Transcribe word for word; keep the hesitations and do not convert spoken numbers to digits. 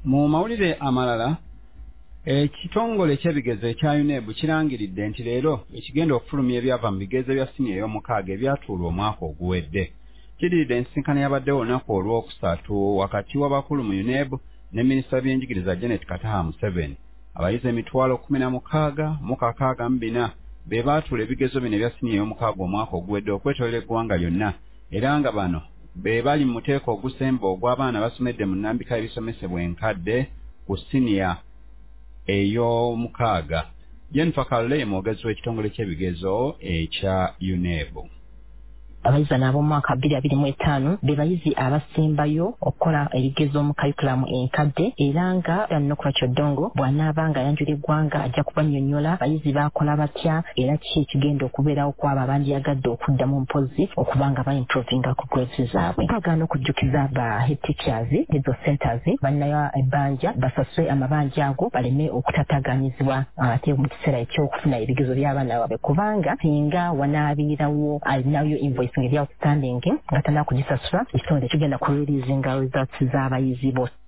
Mu mawulire amalala ekitongole ky'ebigezo ekya U N E B kirangiridde nti leero ekigenda okufulumya ebyava mu bigezo bya siniya ey'omukaaga ebyatuulwa omwaka oguwedde. Kidiridde ensisinkano yabaddewo olunaku olwokusatu wakati w'abakulu mu U N E B ne minisita w'ebyenjigiriza Janet Kataha Museveni. Abayizi emitwalo kumi na mukaaga mu kakaaga mu bina be baatuula ebigezo bino ebya siniya ey'omukaaga omwaka oguwedde okwetoolera eggwanga lyonna, era nga bano be bali mu muteeko ogusemba ogw'abaana basomedde mu nnambika y'ebisomesebwa enkadde ku siniya ey'omukaaga. Jennifer Kalle mwogezi w'ekitongole ky'ebigezo ekya U N E B. Abayizi nabo mu mwaka bbiri abiri mu etaano be bayizi abasembayo okukola ebigezo mu curriculum enkadde, era nga Nokuba Kyodongo bw'anaaba nga yanjula eggwanga ajja kubannyonnyola bayizi baakola batya era ki ekigenda okubeerawo kwabo abandyagadde okuddamu mpozi okuba nga ba-improvinga ku grades zaabwe. Twagaana okujjukiza ba head teachers ezo centers bannayo ebbanja basasule amabanja ago baleme okutataganyizibwa ate mu kiseera eky'okufuna ebigezo by'abaana baabwe, kubanga singa wanaabiirawo alinayo invoice ngeri outstanding nga tana kugisasula ekitongole kigenda kureleasinga results z'abayizi bose.